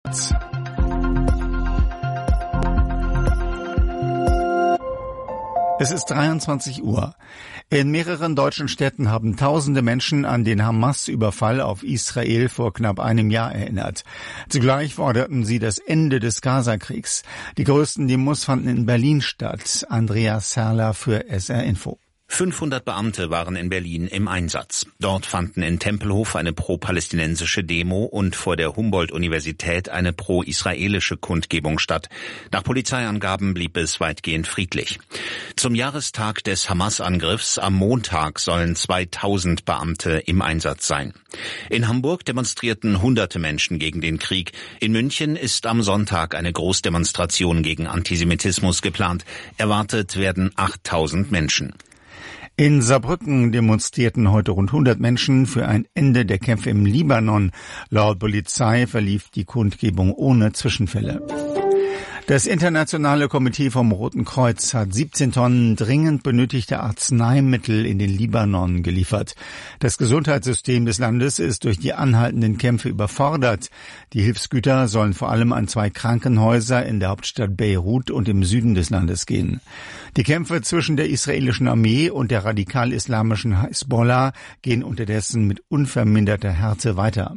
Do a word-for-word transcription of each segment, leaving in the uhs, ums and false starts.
Es ist dreiundzwanzig Uhr. In mehreren deutschen Städten haben tausende Menschen an den Hamas-Überfall auf Israel vor knapp einem Jahr erinnert. Zugleich forderten sie das Ende des Gaza-Kriegs. Die größten Demos fanden in Berlin statt. Andreas Herrler für S R Info. fünfhundert Beamte waren in Berlin im Einsatz. Dort fanden in Tempelhof eine pro-palästinensische Demo und vor der Humboldt-Universität eine pro-israelische Kundgebung statt. Nach Polizeiangaben blieb es weitgehend friedlich. Zum Jahrestag des Hamas-Angriffs am Montag sollen zweitausend Beamte im Einsatz sein. In Hamburg demonstrierten hunderte Menschen gegen den Krieg. In München ist am Sonntag eine Großdemonstration gegen Antisemitismus geplant. Erwartet werden achttausend Menschen. In Saarbrücken demonstrierten heute rund hundert Menschen für ein Ende der Kämpfe im Libanon. Laut Polizei verlief die Kundgebung ohne Zwischenfälle. Das Internationale Komitee vom Roten Kreuz hat siebzehn Tonnen dringend benötigte Arzneimittel in den Libanon geliefert. Das Gesundheitssystem des Landes ist durch die anhaltenden Kämpfe überfordert. Die Hilfsgüter sollen vor allem an zwei Krankenhäuser in der Hauptstadt Beirut und im Süden des Landes gehen. Die Kämpfe zwischen der israelischen Armee und der radikal-islamischen Hisbollah gehen unterdessen mit unverminderter Härte weiter.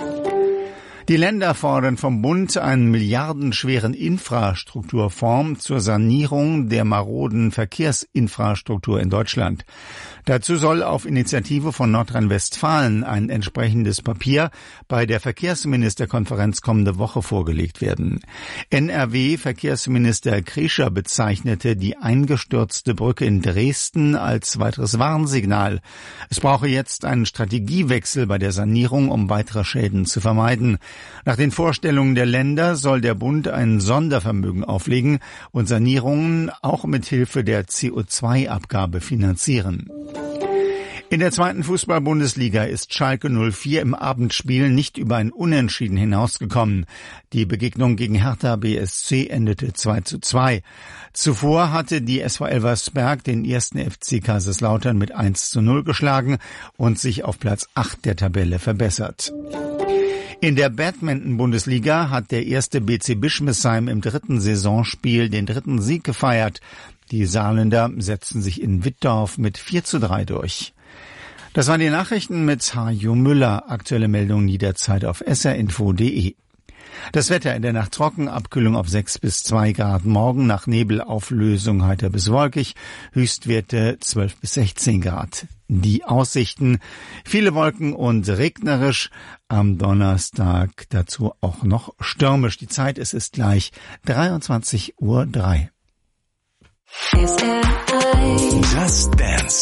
Die Länder fordern vom Bund einen milliardenschweren Infrastrukturfonds zur Sanierung der maroden Verkehrsinfrastruktur in Deutschland. Dazu soll auf Initiative von Nordrhein-Westfalen ein entsprechendes Papier bei der Verkehrsministerkonferenz kommende Woche vorgelegt werden. N R W-Verkehrsminister Krischer bezeichnete die eingestürzte Brücke in Dresden als weiteres Warnsignal. Es brauche jetzt einen Strategiewechsel bei der Sanierung, um weitere Schäden zu vermeiden. Nach den Vorstellungen der Länder soll der Bund ein Sondervermögen auflegen und Sanierungen auch mit Hilfe der C O zwei Abgabe finanzieren. In der zweiten Fußball-Bundesliga ist Schalke null vier im Abendspiel nicht über ein Unentschieden hinausgekommen. Die Begegnung gegen Hertha B S C endete zwei zu zwei. Zuvor hatte die S V Elversberg den ersten F C Kaiserslautern mit eins zu null geschlagen und sich auf Platz acht der Tabelle verbessert. In der Badminton-Bundesliga hat der erste B C Bischmesheim im dritten Saisonspiel den dritten Sieg gefeiert. Die Saarländer setzten sich in Wittdorf mit vier zu drei durch. Das waren die Nachrichten mit Hajo Müller. Aktuelle Meldungen jederzeit auf s r info punkt d e. Das Wetter in der Nacht trocken, Abkühlung auf sechs bis zwei Grad. Morgen nach Nebelauflösung heiter bis wolkig, Höchstwerte zwölf bis sechzehn Grad. Die Aussichten, viele Wolken und regnerisch. Am Donnerstag dazu auch noch stürmisch. Die Zeit, es ist gleich dreiundzwanzig Uhr drei. Just Dance.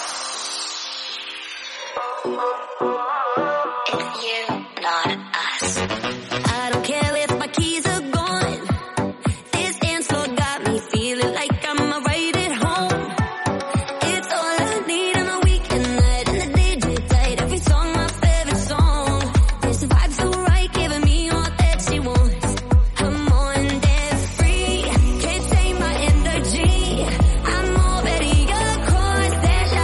It's you, not us. I don't care if my keys are gone. This dance floor got me feeling like I'm right at home. It's all I need on a weekend night and the D J tight. Every song my favorite song. There's the vibe so right, giving me all that she wants. I'm on that free, can't take my energy. I'm already a course that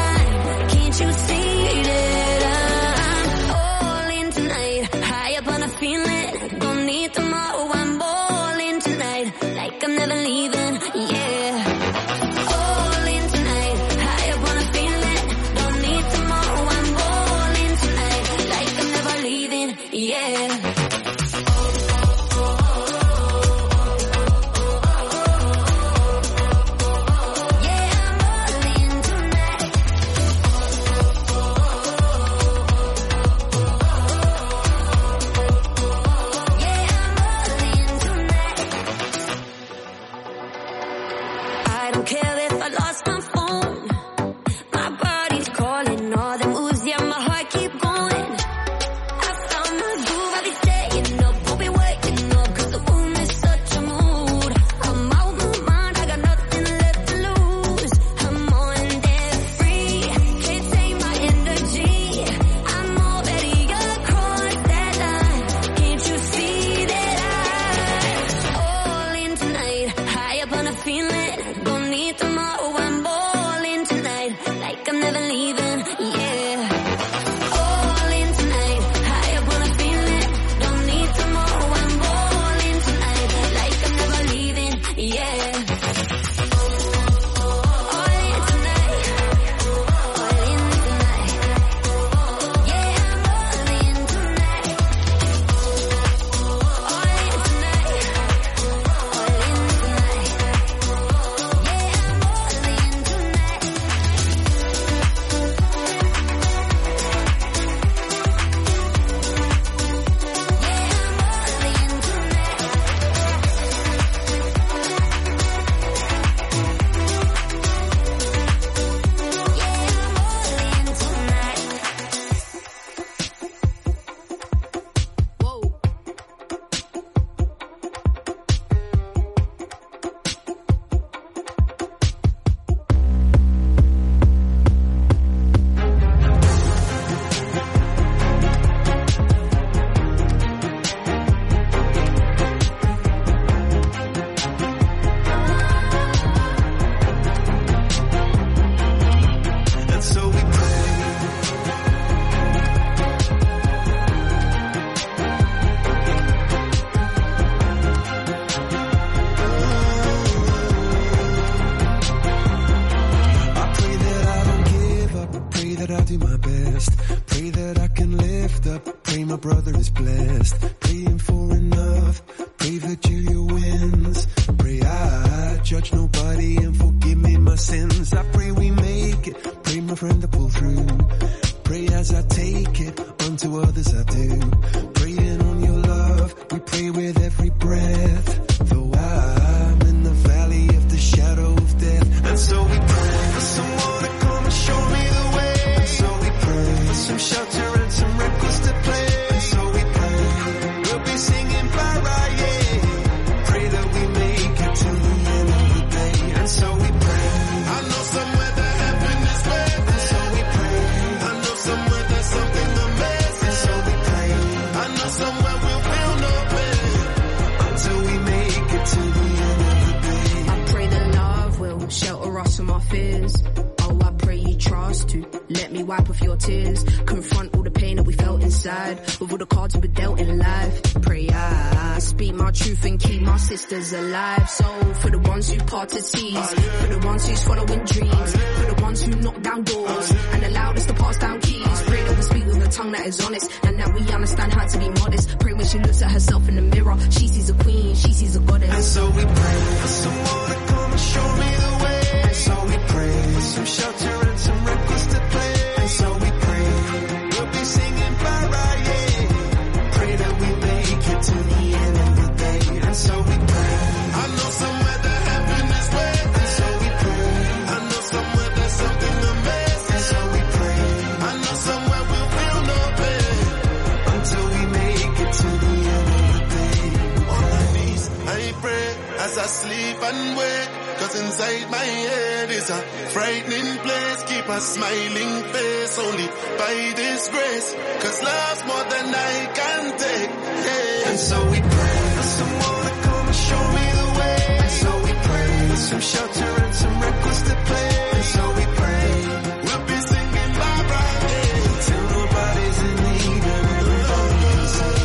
friend to pull through. Pray as I take it, unto others I do. Praying on your love, we pray with every breath. Though I'm in the valley of the shadow of death. And so we pray for someone to come and show me the way. And so we pray for some shelter and some records to play. And so we pray, we'll be singing para, yeah. Pray that we make it to the end of the day. And so we pray, I know somewhere that heaven is waiting. And so we pray, I know somewhere there's something amazing. And so we pray, I know somewhere we'll feel no pain until we make it to the end of the day. I pray that love will shelter us from our fears. Oh, I pray you trust to let me wipe off your tears. Confront all the pain that we felt inside with all the cards we've been dealt in life. Pray I speak my truth and keep my sisters alive. So for the ones who parted seas, for the ones who's following dreams, for the ones who knock down doors and allowed us to pass down keys. Pray that we speak with a tongue that is honest and that we understand how to be modest. Pray when she looks at herself in the mirror, she sees a queen, she sees a goddess. And so we pray for someone to come and show me the way. And so we pray for some shelter and some records to play. And so we pray, we'll be singing para, yeah. Pray that we make it to the end of the day. And so we pray, I know somewhere that heaven is waiting. And so we pray, I know somewhere there's something amazing. And so we pray, I know somewhere we'll feel no pain until we make it to the end of the day. On my knees, I pray as I sleep and wake. Cause inside my head is a frightening place. Keep a smiling face only by this grace. Cause love's more than I can take, yeah. And so we pray for someone to come and show me the way. And so we pray for some shelter and some records to play. And so we pray, we'll be singing bye-bye, yeah. Till nobody's in need and everybody can say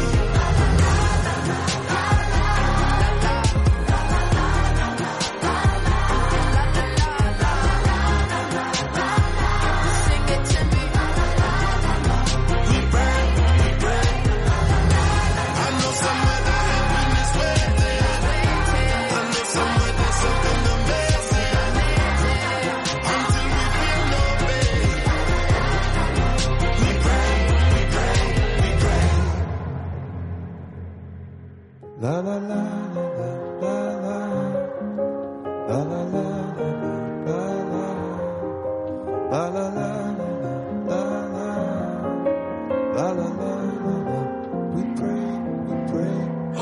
la la la la la la la la la la la la la la la la la. We pray, we pray.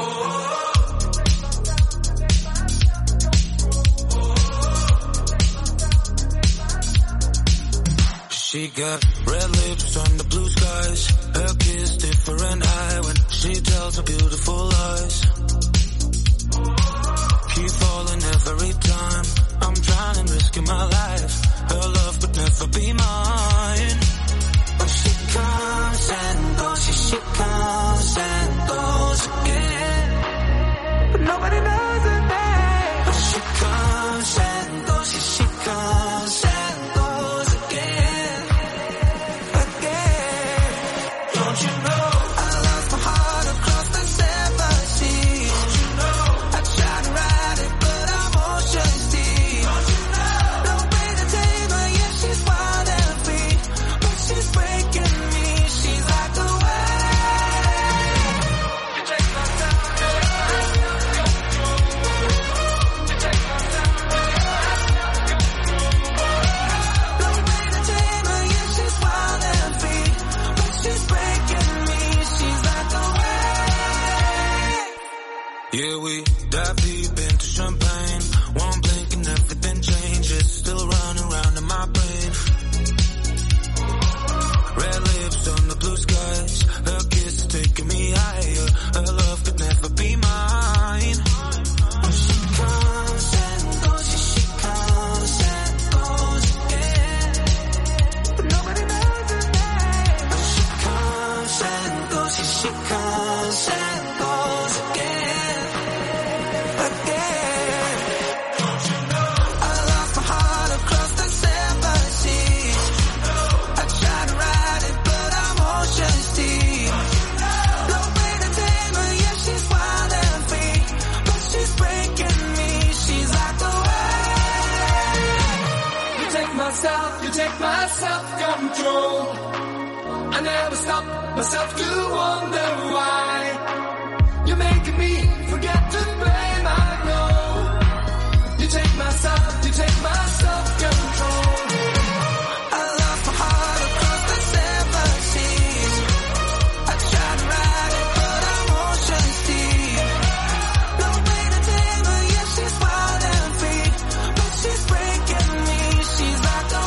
She got red lips on the blue skies. Her kiss different eye when she tells her beautiful lies. Keep falling every time. I'm trying and risking my life. Her love could never be mine. But she comes and goes, she, she comes and goes again. But nobody knows her name. But she comes and goes, she, she comes and goes again. Again. Don't you know? I lost my heart across the seven seas. Don't you know? I tried to ride it, but I'm ocean's deep. Don't you know? No way to tame her, yeah, she's wild and free. But she's breaking me, she's like a wave. You take my time. You take my time. No way to tame her, yeah, she's wild and free. But she's breaking me, she's like a wave. Yeah, we dive deep into champagne. One blink and everything changes. Still running around in my brain. Red lips on the blue skies. Her kiss is taking me higher. Her love could never be mine. But she comes and goes, yeah, she comes and goes again. But nobody knows her name. But she comes and goes, yeah, she comes and goes again. Again. Don't you know? I lost my heart across the seven seas. I tried to ride it, but I'm ocean's deep. No way to tame her, yeah, she's wild and free. self-control. I never stop myself to wonder why you're making me forget to blame. I know you take my self, you take my self-control. I love my heart across the seven seas. I try to ride it, but I'm ocean deep. No way to tame her, yeah, she's wild and free, but she's breaking me. She's like the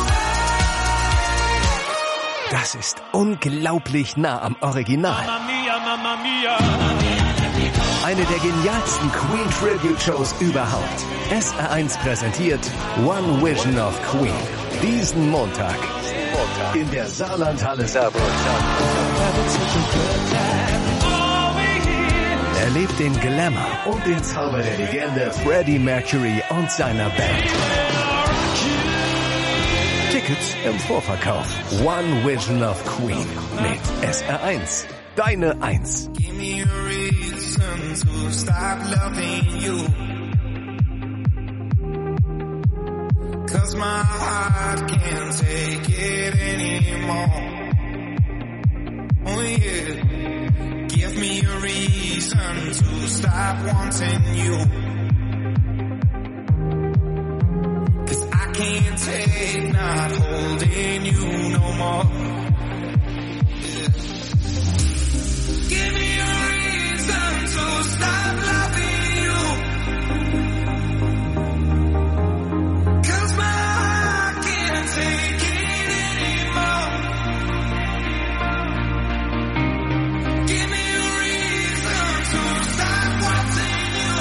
way. Das ist unglaublich nah am Original. Mamma mia, mamma mia. Eine der genialsten Queen Tribute Shows überhaupt. S R eins präsentiert One Vision of Queen. Diesen Montag in der Saarlandhalle Saarbrücken. Erlebt den Glamour und den Zauber der Legende Freddie Mercury und seiner Band. Tickets im Vorverkauf. One Vision of Queen mit S R eins. Deine Eins. Give me a reason to stop loving you. 'Cause my heart can't take it anymore. Oh yeah. Give me a reason to stop wanting you. 'Cause I can't take not holding you no more. Give me a reason to stop loving you. 'Cause my heart can't take it anymore. Give me a reason to stop wanting you.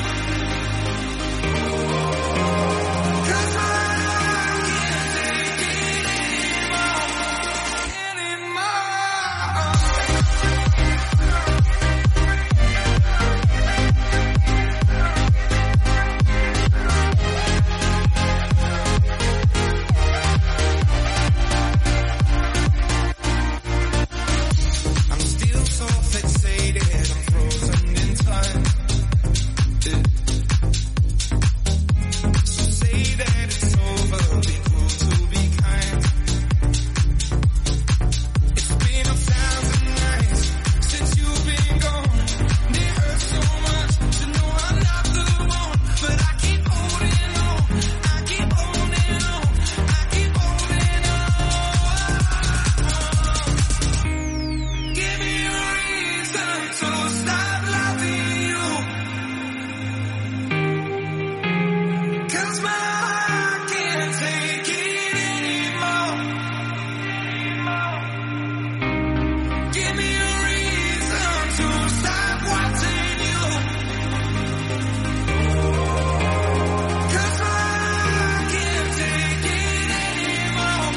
'Cause my heart can't take it anymore. Anymore. I'm still so fixated, I'm frozen in time. So say that it's over, be cool to be kind. It's been a thousand nights since you've been gone. And it hurts so much to know I'm not the one, but I keep holding on, I keep holding on, I keep holding on. Give me a reason to stop loving you. 'Cause my heart can't take it anymore. Give me a reason to stop wanting you. 'Cause my heart can't take it anymore.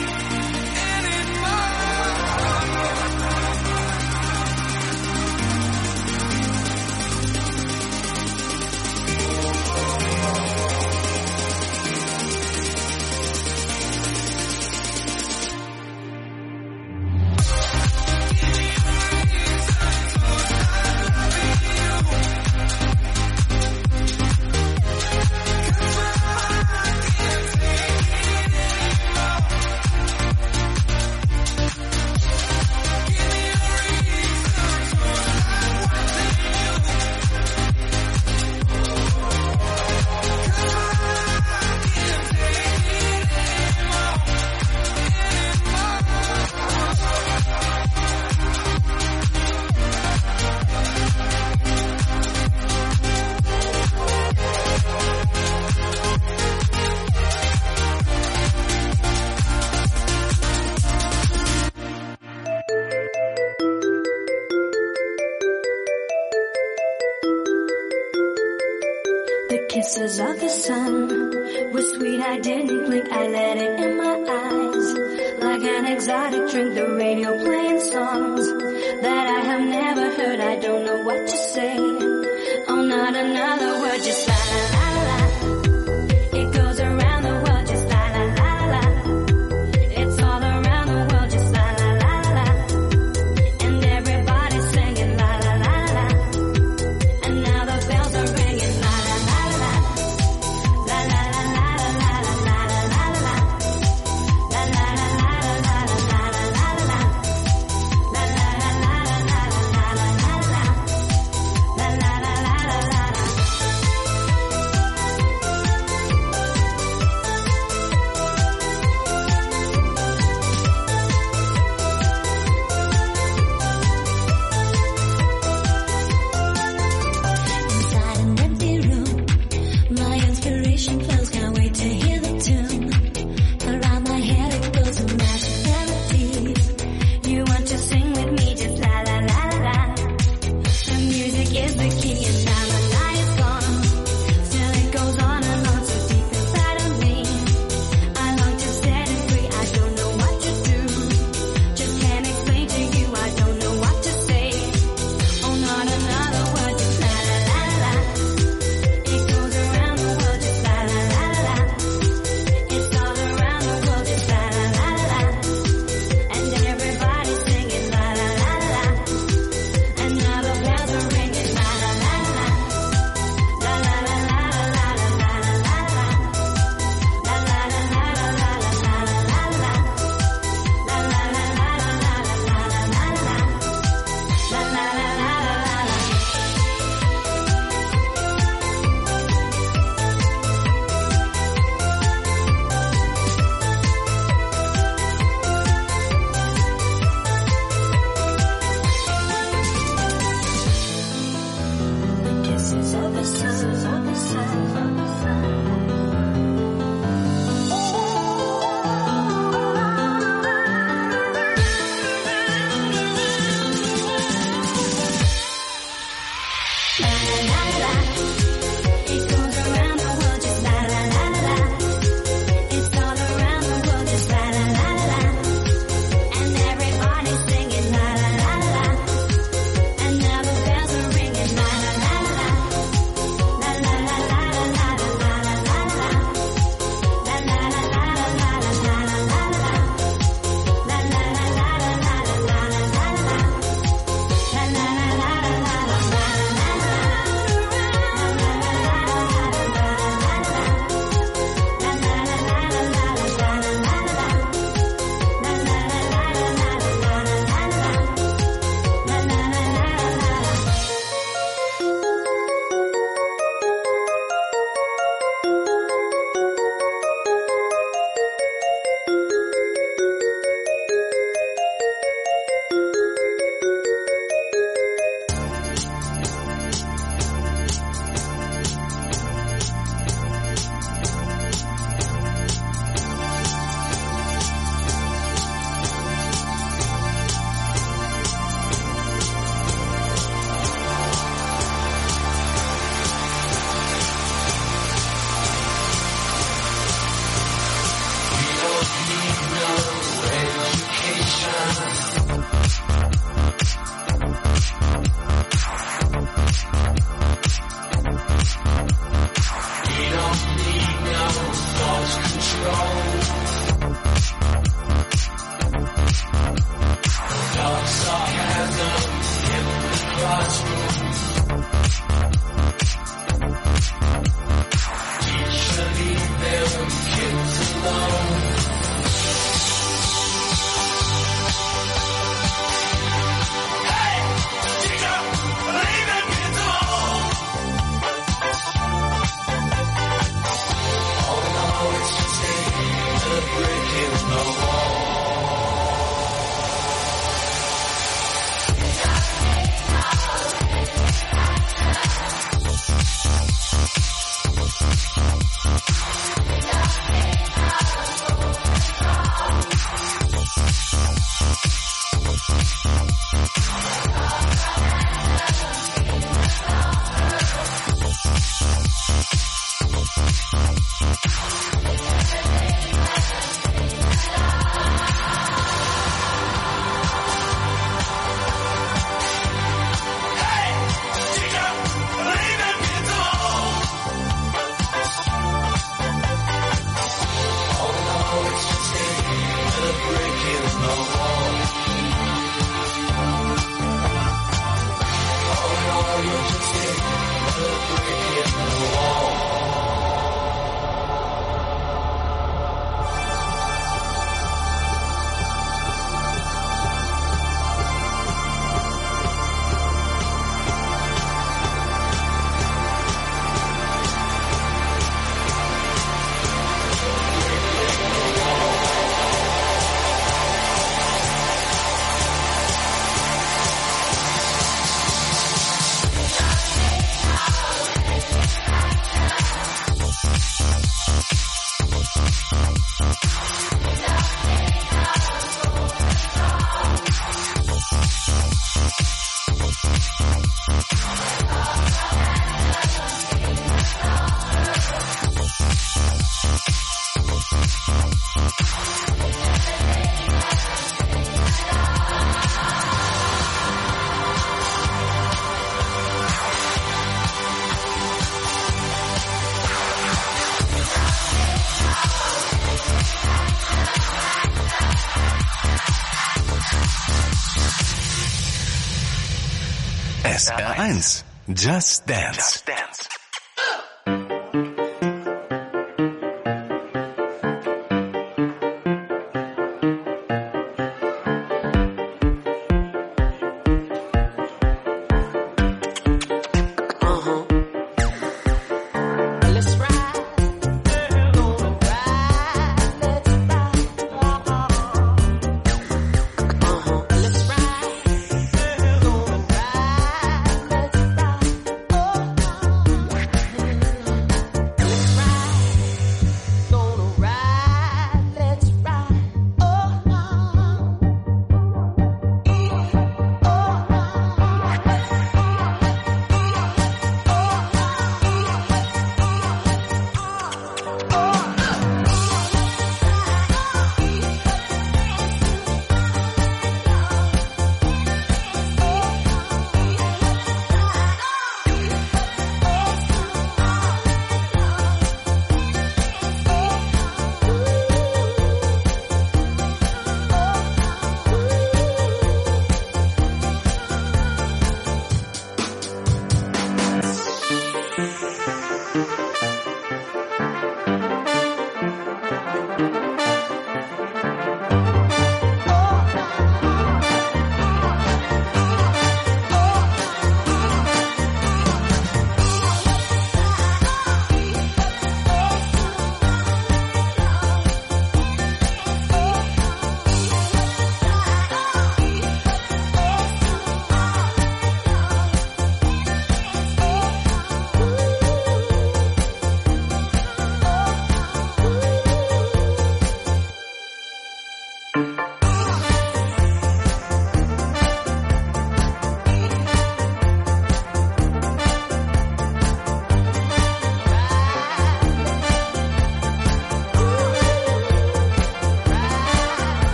The kisses of the sun were sweet, I didn't blink, I let it in my eyes. Like an exotic drink, the radio playing songs that I have never heard, I don't know what to say. Oh, not another word, just la la la la. It goes around the world, just la la la la. It's all around the world, just la la la la. And everybody's singing la la la la. And now the bells are ringing la la la la. La la la la la la la la la la. La la la la la all the sun. S R eins. Just Dance. Just Dance. Oh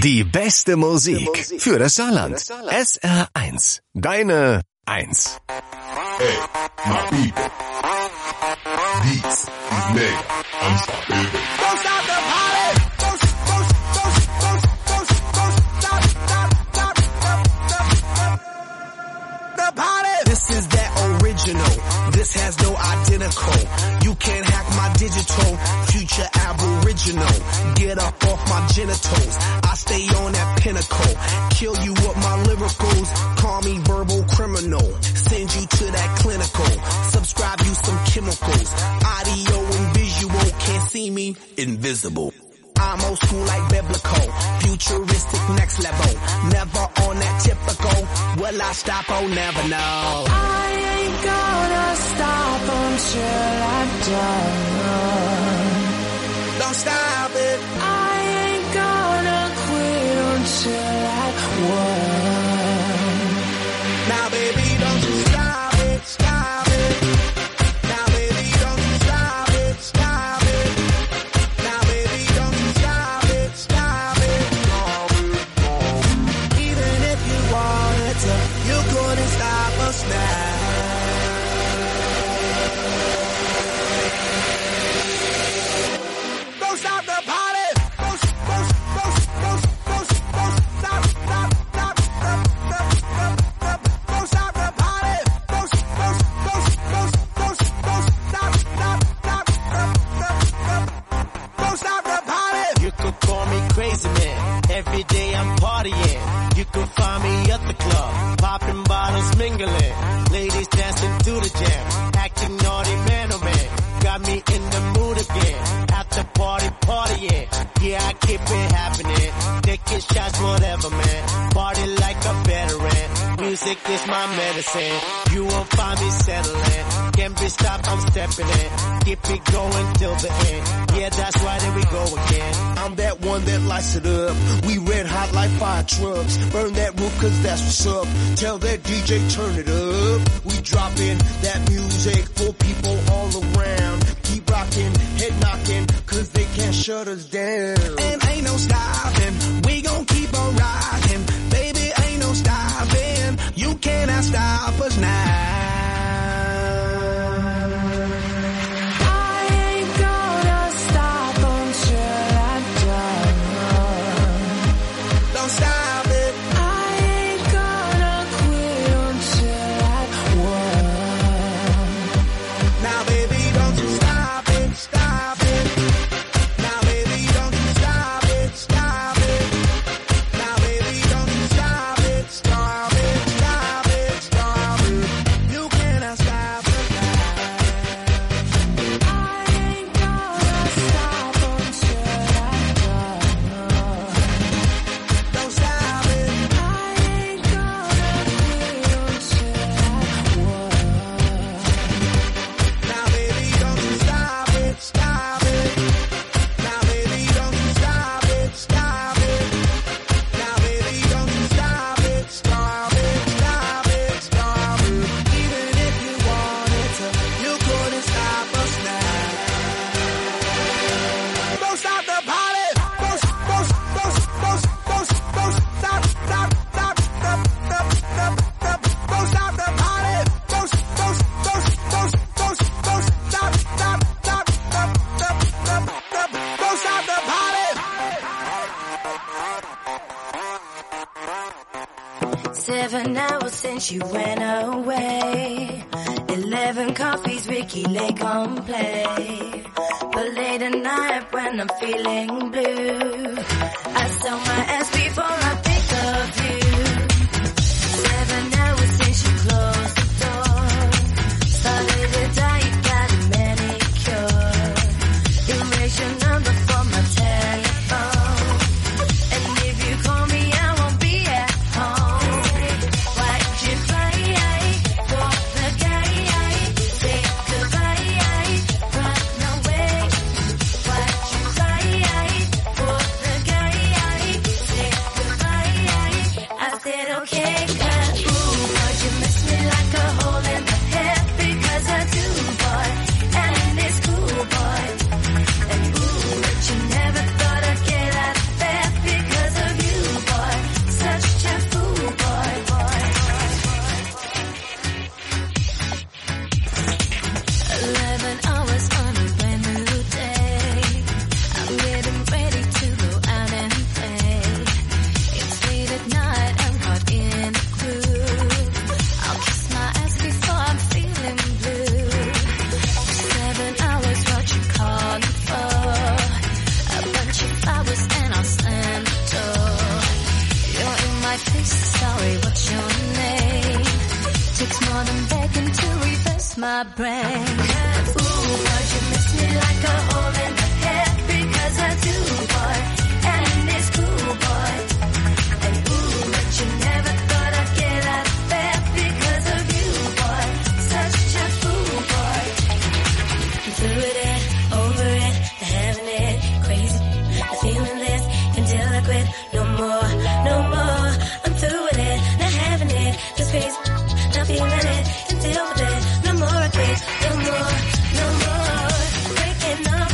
Die beste Musik für das Saarland. S R eins. Deine eins. Hey, my people. This is Mega Amstel, baby. Don't stop the party. Don't, don't, don't, don't, don't, don't stop, stop, stop, stop, stop, stop the party. This is that original. This has no identical. You can't hack my digital. Future aboriginal. Get up off my genitals. I stay on that pinnacle. Kill you with my lyricals. Call me verbal criminal. Send you to that clinical. Subscribe you some chemicals. Audio and visual. Can't see me. Invisible. I'm old school like biblical. Futuristic next level. Never on that typical. Will I stop? Oh, never know. I ain't gonna stop until I'm done. Don't stop it. I ain't gonna quit until I won. Now, baby, don't you stop it. Stop it. Now, baby, don't you stop it. Stop it. Now, baby, don't you stop it. Stop it. Even if you wanted to, you couldn't stop us now. Don't stop the party. Don't, don't, don't, don't, don't, don't stop, stop, stop, stop, stop, stop, stop. Don't stop the party. Don't, don't, don't, don't, don't, don't stop, stop, stop, stop, stop, stop. Don't stop the party. You could call me crazy man. Every day I'm partying. You can find me at the club, popping bottles, mingling. Ladies dancing to the jam, acting naughty man oh man. Got me in the mood again. At the party, partying. Yeah, I keep it happening. Taking shots, whatever man. Party like a veteran. Music is my medicine. You won't find me settling. Can't be stopped, I'm stepping in. Keep it going till the end. Yeah, that's right, there we go again. I'm that one that lights it up. We red hot like fire trucks. Burn that roof cause that's what's up. Tell that D J turn it up. We drop in that music for people all around. Keep rocking, head knocking, cause they can't shut us down. And ain't no stopping, we gon' keep on rocking. Baby, ain't no stopping, you cannot stop us now. I ain't gonna stop until I'm done. Don't stop it. I ain't gonna quit until I won. Now baby, don't you stop it, stop it. Now baby, don't you stop it, stop it. Now baby, don't you stop it, stop it, stop it, stop it. You cannot stop it now. I ain't gonna stop until I'm done. Don't stop it. I ain't gonna quit until I won. Now baby, don't you stop it, stop it. Now baby, don't you stop it, stop it. Now baby, don't you stop it, stop it, stop it, stop it. Even if you wanted to, you couldn't stop us now. Don't stop the party. Don't, don't, don't, don't, don't, don't stop, stop, stop, stop, stop, stop, stop. Don't stop the party. Don't, don't, don't, don't, don't, don't stop, stop, stop, stop, stop, stop, stop. Don't stop the party. Seven hours since you went away. Eleven coffees, Ricky Lake on play. But late at night when I'm feeling blue, I sell my ass before I think of you. Seven hours since you closed the door. Started to die, you got a manicure. Erase your number from my telephone. And if you call me, I won't be at home. Why'd you fly for the guy? Say goodbye, run away. Why'd you fly for the guy? Say goodbye. lost my brain. Ooh, but you miss me like a hole in the head because I do, boy, and it's cool, boy. And ooh, but you never thought I'd get out of bed because of you, boy. Such a fool, boy. I'm through with it, over it, having it, crazy. I'm feeling this until I quit. No more, no more. I'm through with it, not having it, just crazy. Not feeling it until I quit. No more I quit, no more, no more. Breaking up.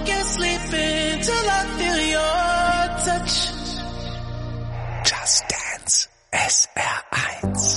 can't sleep until I feel your touch. Just Dance S R eins.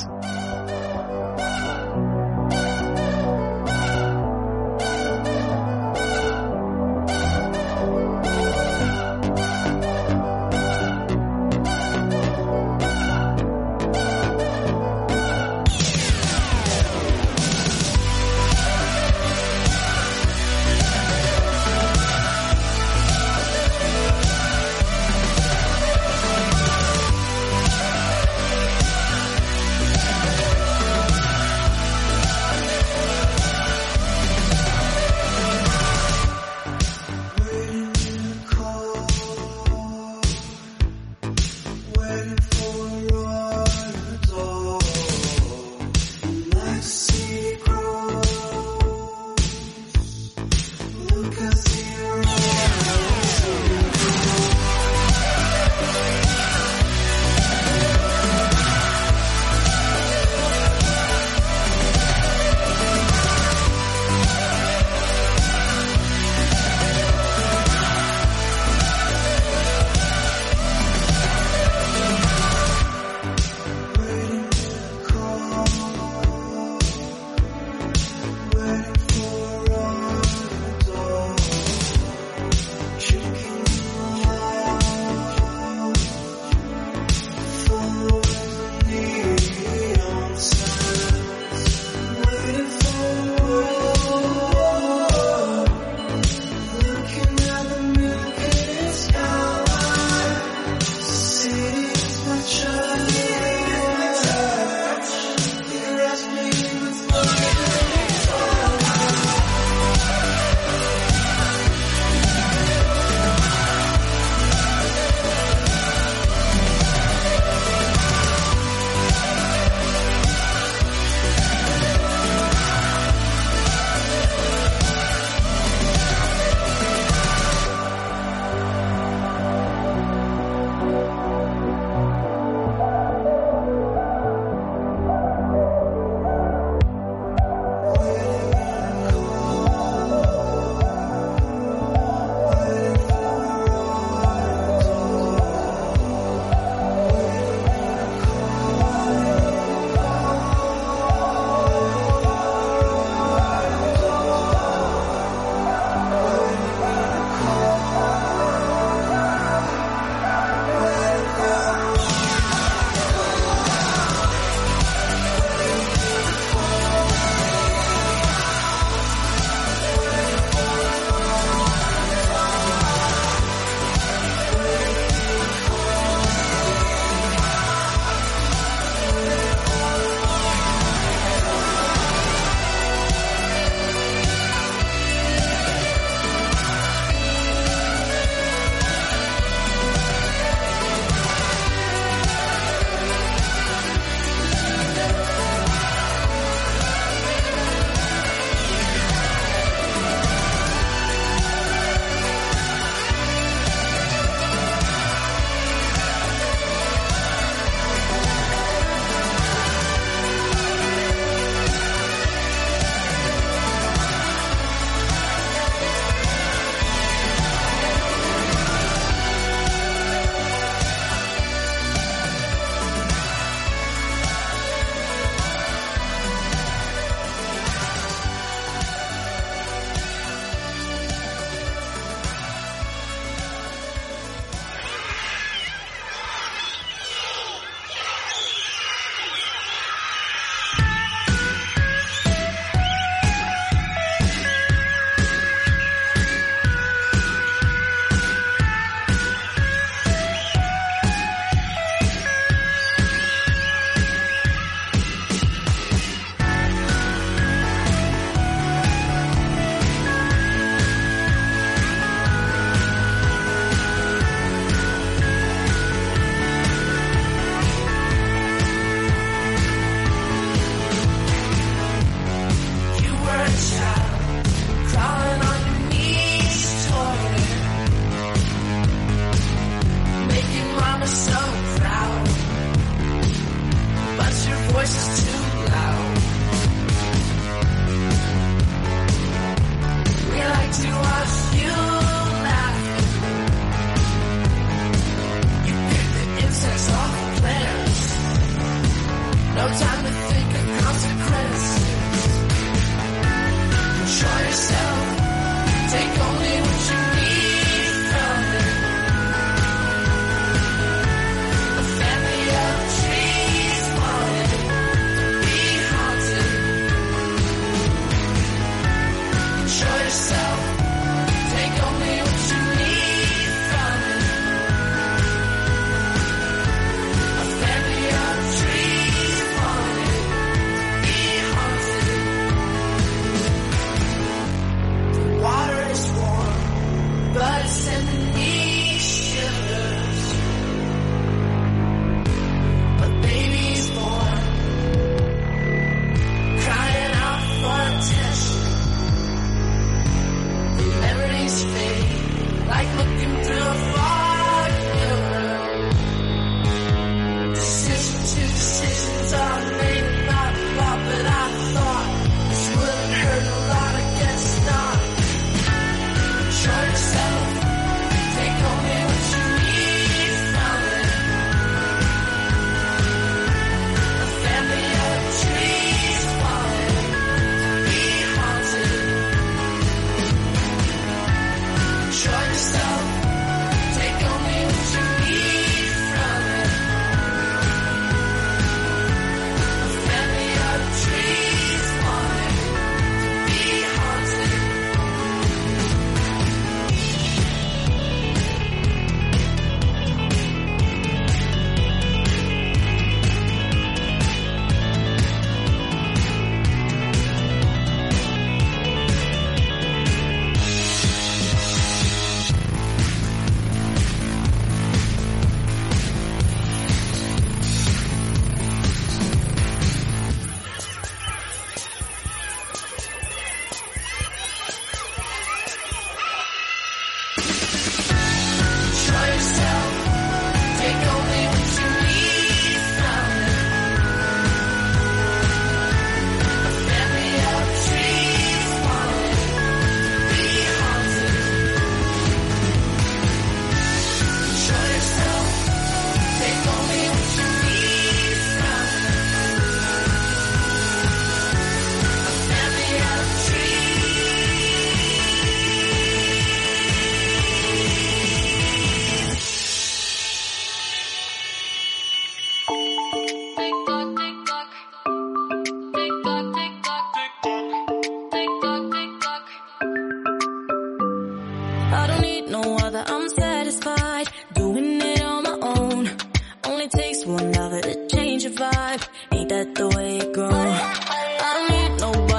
to watch you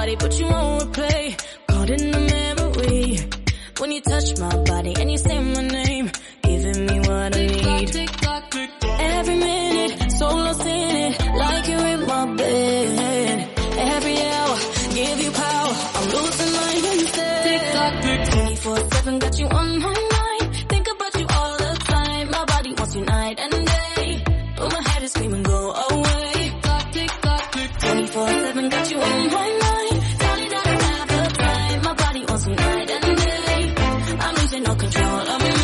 body, but you won't replay. Caught in the memory when you touch my body and you say my name, giving me what I need. Every minute, so lost in it, like you're in my bed. Every hour, give you power, I'm losing my instead. twenty-four seven, got you on my mind, think about you all the time. My body wants you night and day, but my head is screaming, go away. twenty-four seven, got you on my mind, darling, I don't have the time. My body wants you night and day, I'm losing all control of me.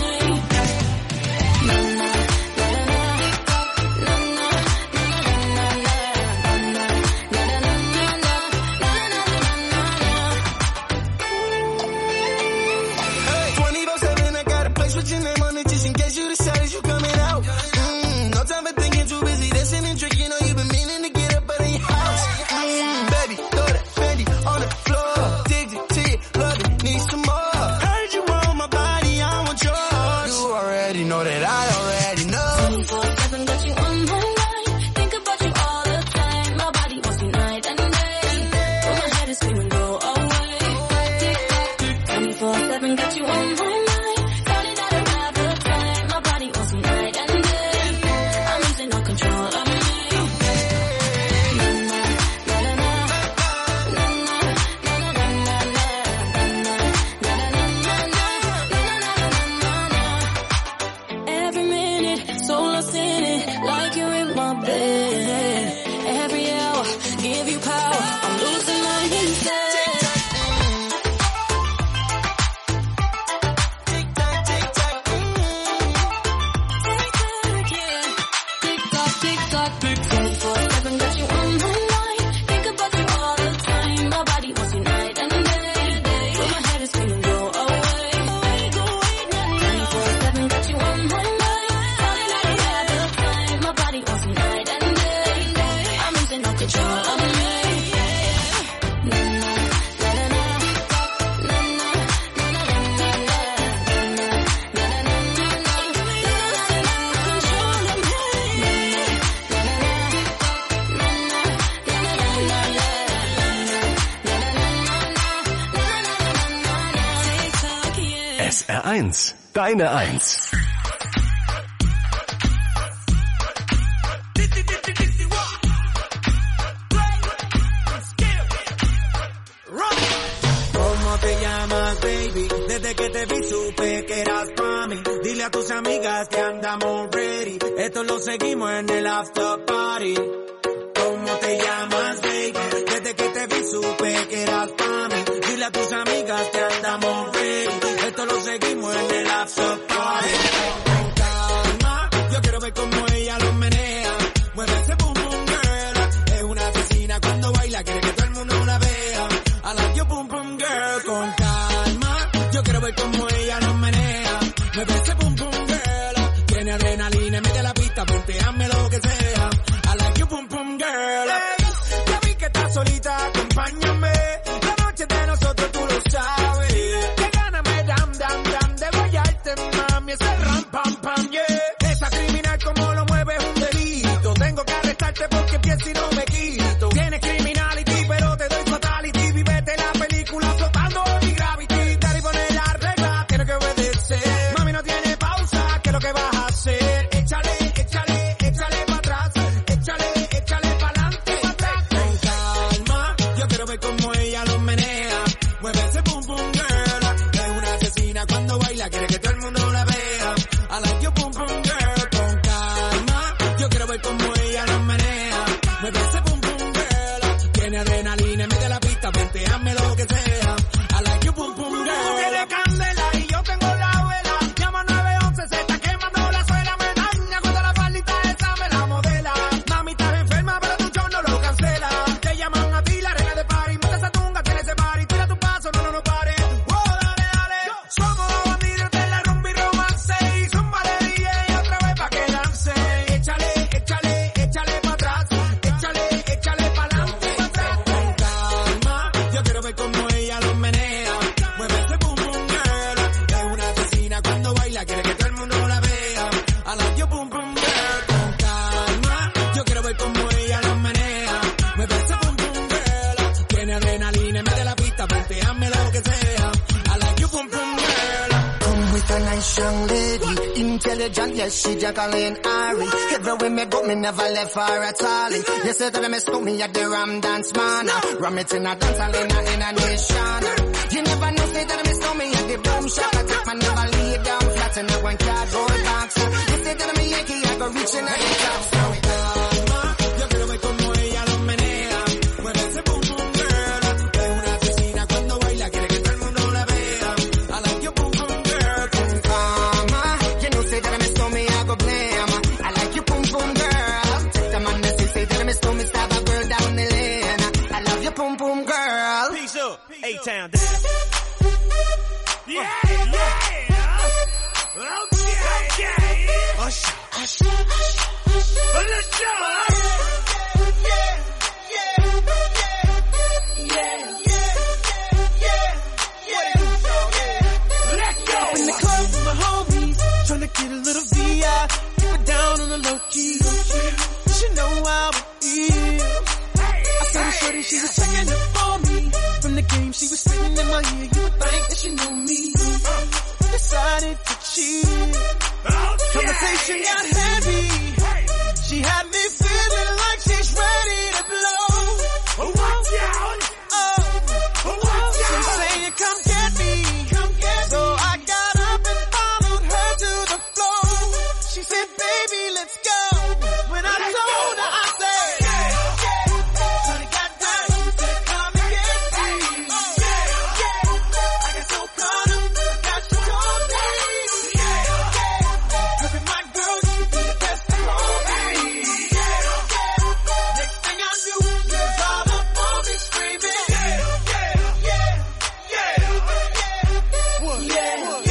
S R eins, deine Eins. ¿Cómo te llamas, baby? Desde que te vi supe que eras pa' mí. Dile a tus amigas que andamos ready. Esto lo seguimos en el after party. ¿Cómo te llamas, baby? Desde que te vi supe que eras pa' mí. Dile a tus amigas que andamos ready. Esto lo seguimos en el after party. Con calma, yo quiero ver cómo ella lo menea. Mueve ese boom boom girl. Es una asesina cuando baila, quiere que todo el mundo la vea. I like your boom boom girl. Con calma, yo quiero ver cómo ella lo menea. Mueve ese boom boom girl. Tiene adrenalina, mete la pista, ponteame lo que sea. I like your boom boom girl. Hey, ya vi que estás solita, acompáñame. La noche de nosotros tú lo sabes. Que gana me dam dam dam de guayarte, mami. Ese ram pam pam yeah. Esa criminal como lo mueve es un delito. Tengo que arrestarte porque pienso y no me quito. Tienes criminality pero te doy fatality. Vivete la película flotando y gravity. Dar y poner la regla, tiene que obedecer. Mami no tiene pausa, ¿qué es lo que vas a hacer? Échale, échale, échale pa' atrás. Échale, échale pa'lante, pa' atrás. Con calma, yo quiero ver cómo ella lo menea. Mueve ese boom boom girl. Es una asesina cuando baila, quiere que todo el mundo la vea. I like your boom boom girl. Con calma, yo quiero ver cómo ella lo menea. Mueve ese boom boom girl. Tiene adrenalina, mete la pista, venteame lo que sea. I like your boom boom girl. Tú tienes candela y yo tengo la vela. Llama nueve once, se está quemando la suela. Me daña cuando la palita esa me la modela. Mami, estás enferma, pero tu show no lo cancela. Te llaman a ti, la reina de party. Monta esa tunga, tiene ese party. Tira tu paso, no, no, no pare. Wow, dale, dale. Somos los bandidos de la rumba y romance. Y zumba de D J otra vez pa' que lance. Échale, échale, échale pa' atrás. Échale, échale pa'lante, pa' atrás. Con calma, yo quiero ver cómo adrenalina, en vez de la pista, ponteame lo que sea. I like you pum pum girl. Come with a nice young lady, intelligent, yes, she Jacqueline Ari. Everywhere me go, me never left her at all. You said that me stole me at the Ram Dance Man. Ram it in a dance hall in a, in a nation. You never know, say that me stole me at the Boom Shop. I take my never lay down flat in a one cardboard box. You said that me Yankee, I go reaching at the top. So it does. Yo quiero ver como ella lo menea. Mueve ese pum pum girl. Es una asesina cuando baila, quiere que todo el mundo la vea. I like you pum pum girl. Mama, you know, say that me stole me, I go blame. I like you pum pum girl. Take the man that say that me stole me, stab a girl down the lane. I love you pum pum girl. Peace up, A-Town down. Yeah, yeah. Okay, okay. Hush, hush, hush, hush. But let's go. Yeah, yeah, yeah, yeah, yeah, yeah. Let's go. In the club with my homies, tryna get a little V I, keep it down on the low key. You should know how it feels. I saw the shorty, she was checking up for me. From the game, she was spitting in my ear. You would think that she knew me. Decided to cheat. Conversation got heavy. She had me feeling like she's ready to blow. Watch out. Oh, Watch she's out. saying, come get me. Come get me. So I got up and followed her to the floor. She said, baby, let's go. When I told her, I said, yeah, yeah. Shorty got down, she said, come and get me. Yeah, yeah. I got so caught up, I got you all day. Yeah, yeah. Look at my girl, she be the best of all me. Yeah, yeah. Next thing I knew, she was all up on me screaming. Yeah, yeah, yeah, yeah, yeah, yeah,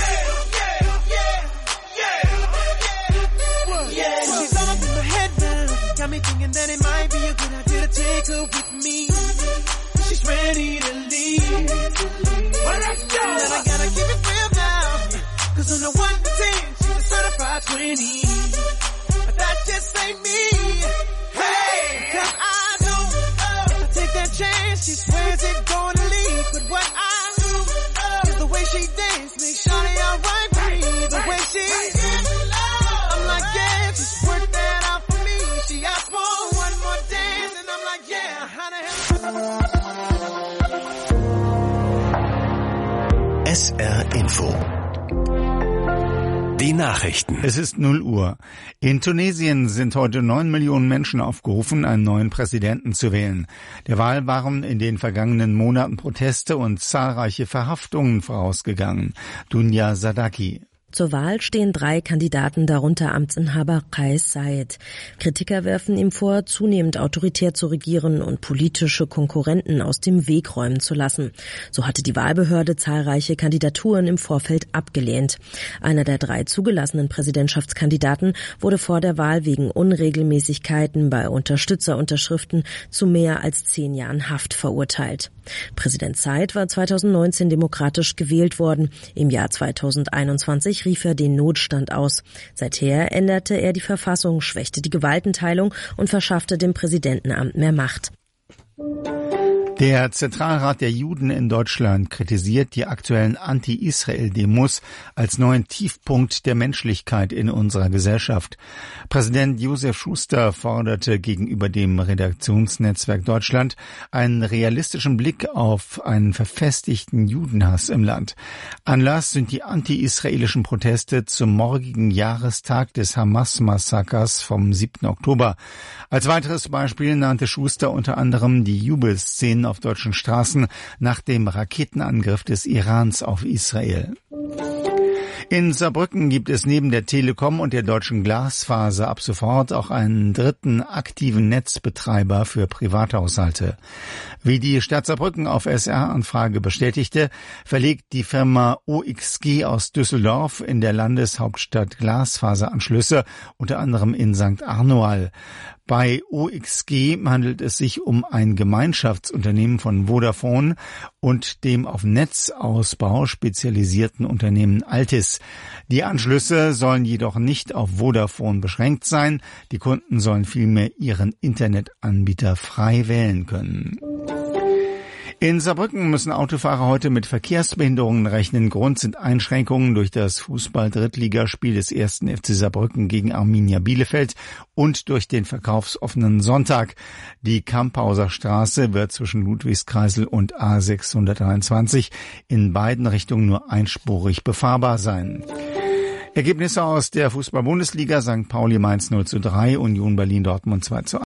yeah, yeah, yeah. She's all up in my head now, got me thinking that it might be a good idea to take her with me. She's ready to leave. Well, let's go. And I gotta keep it real now, cause on the one to ten, she's a certified twenty. But that just ain't me. Hey, cause I know if I take that chance, she swears it's gonna leave. But what I do is the way she dance, make shawty alright with me. The way she I'm like, yeah, just work that out for me. She asked for one more dance, and I'm like, yeah, how the hell? S R Info. Die Nachrichten. Es ist null Uhr. In Tunesien sind heute neun Millionen Menschen aufgerufen, einen neuen Präsidenten zu wählen. Der Wahl waren in den vergangenen Monaten Proteste und zahlreiche Verhaftungen vorausgegangen. Dunja Sadaki. Zur Wahl stehen drei Kandidaten, darunter Amtsinhaber Kais Saied. Kritiker werfen ihm vor, zunehmend autoritär zu regieren und politische Konkurrenten aus dem Weg räumen zu lassen. So hatte die Wahlbehörde zahlreiche Kandidaturen im Vorfeld abgelehnt. Einer der drei zugelassenen Präsidentschaftskandidaten wurde vor der Wahl wegen Unregelmäßigkeiten bei Unterstützerunterschriften zu mehr als zehn Jahren Haft verurteilt. Präsident Saied war zweitausendneunzehn demokratisch gewählt worden. Im Jahr zweitausendeinundzwanzig rief er den Notstand aus. Seither änderte er die Verfassung, schwächte die Gewaltenteilung und verschaffte dem Präsidentenamt mehr Macht. Der Zentralrat der Juden in Deutschland kritisiert die aktuellen Anti-Israel-Demos als neuen Tiefpunkt der Menschlichkeit in unserer Gesellschaft. Präsident Josef Schuster forderte gegenüber dem Redaktionsnetzwerk Deutschland einen realistischen Blick auf einen verfestigten Judenhass im Land. Anlass sind die anti-israelischen Proteste zum morgigen Jahrestag des Hamas-Massakers vom siebten Oktober. Als weiteres Beispiel nannte Schuster unter anderem die Jubelszenen auf deutschen Straßen nach dem Raketenangriff des Irans auf Israel. In Saarbrücken gibt es neben der Telekom und der Deutschen Glasfaser ab sofort auch einen dritten aktiven Netzbetreiber für Privathaushalte. Wie die Stadt Saarbrücken auf S R-Anfrage bestätigte, verlegt die Firma O X G aus Düsseldorf in der Landeshauptstadt Glasfaseranschlüsse, unter anderem in Sankt Arnoal. Bei O X G handelt es sich um ein Gemeinschaftsunternehmen von Vodafone und dem auf Netzausbau spezialisierten Unternehmen Altis. Die Anschlüsse sollen jedoch nicht auf Vodafone beschränkt sein. Die Kunden sollen vielmehr ihren Internetanbieter frei wählen können. In Saarbrücken müssen Autofahrer heute mit Verkehrsbehinderungen rechnen. Grund sind Einschränkungen durch das Fußball-Drittligaspiel des ersten F C Saarbrücken gegen Arminia Bielefeld und durch den verkaufsoffenen Sonntag. Die Kamphauser Straße wird zwischen Ludwigskreisel und A sechshundertdreiundzwanzig in beiden Richtungen nur einspurig befahrbar sein. Ergebnisse aus der Fußball-Bundesliga: Sankt Pauli Mainz null zu drei, Union Berlin Dortmund zwei zu